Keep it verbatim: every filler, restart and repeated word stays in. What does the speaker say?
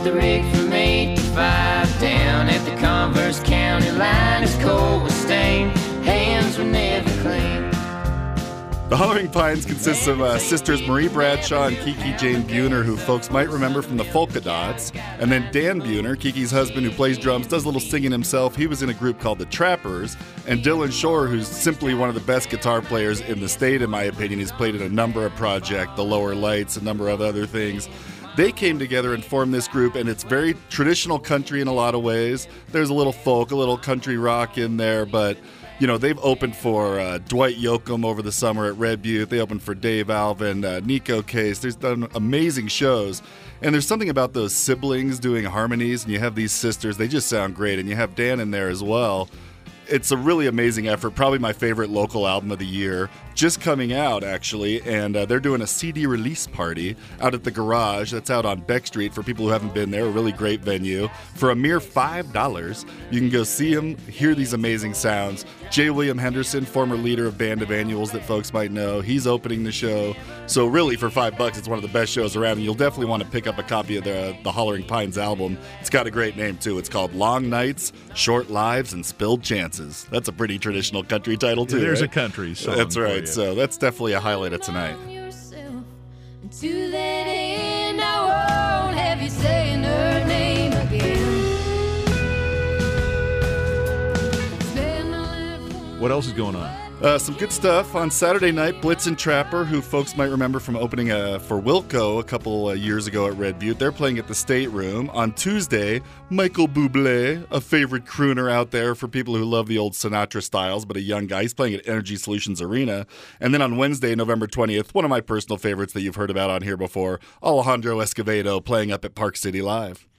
the rig from eight to five. Down at the Converse County line, his coat was stained, hands were never clean. The Hollering Pines consists of uh, sisters Marie Bradshaw and Kiki Jane Buhner, who folks might remember from the Polkadots. And then Dan Buhner, Kiki's husband, who plays drums, does a little singing himself. He was in a group called the Trappers. And Dylan Shore, who's simply one of the best guitar players in the state, in my opinion. He's played in a number of projects, The Lower Lights, a number of other things. They came together and formed this group, and it's very traditional country in a lot of ways. There's a little folk, a little country rock in there, but... You know, they've opened for uh, Dwight Yoakam over the summer at Red Butte. They opened for Dave Alvin, uh, Nico Case. There's done amazing shows. And there's something about those siblings doing harmonies, and you have these sisters. They just sound great. And you have Dan in there as well. It's a really amazing effort. Probably my favorite local album of the year. Just coming out, actually, and uh, they're doing a C D release party out at the Garage. That's out on Beck Street for people who haven't been there. A really great venue. For a mere five dollars, you can go see them, hear these amazing sounds. J. William Henderson, former leader of Band of Annuals that folks might know, he's opening the show. So really, for five bucks, it's one of the best shows around, and you'll definitely want to pick up a copy of the, the Hollering Pines album. It's got a great name, too. It's called Long Nights, Short Lives, and Spilled Chances. That's a pretty traditional country title, too. There's right? a country song. That's right. So that's definitely a highlight of tonight. To that end, I won't have you saying her name again. What else is going on? Uh, some good stuff. On Saturday night, Blitzen Trapper, who folks might remember from opening uh, for Wilco a couple uh, years ago at Red Butte, they're playing at the State Room. On Tuesday, Michael Bublé, a favorite crooner out there for people who love the old Sinatra styles, but a young guy. He's playing at Energy Solutions Arena. And then on Wednesday, November twentieth, one of my personal favorites that you've heard about on here before, Alejandro Escovedo playing up at Park City Live.